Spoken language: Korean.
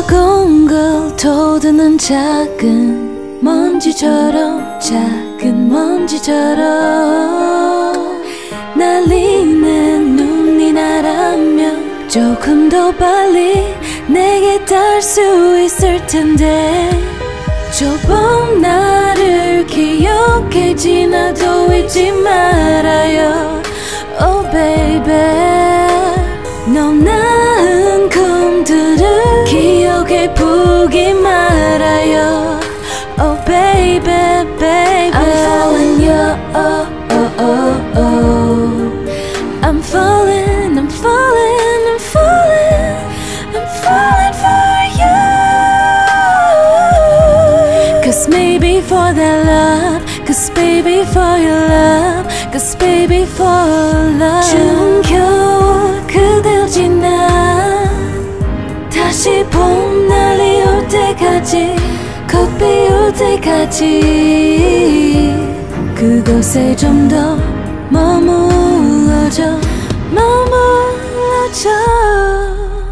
차가운 걸 돋우는 작은 먼지처럼 작은 먼지처럼 날리는 눈이 나라면 조금 더 빨리 내게 닿을 수 있을 텐데 저번 나를 기억해 지나도 잊지 말아요 Oh baby 너 낳은 꿈들을 기억해 보기 말아요 Oh baby baby I'm falling you oh oh oh oh I'm falling I'm falling I'm falling I'm falling for you Cause maybe for that love Cause baby for your love Cause baby for love 추운 겨울 그댈 지나 다시 봄날이 올 때까지 꽃비 올 때까지 그곳에 좀 더 머물러줘 머물러줘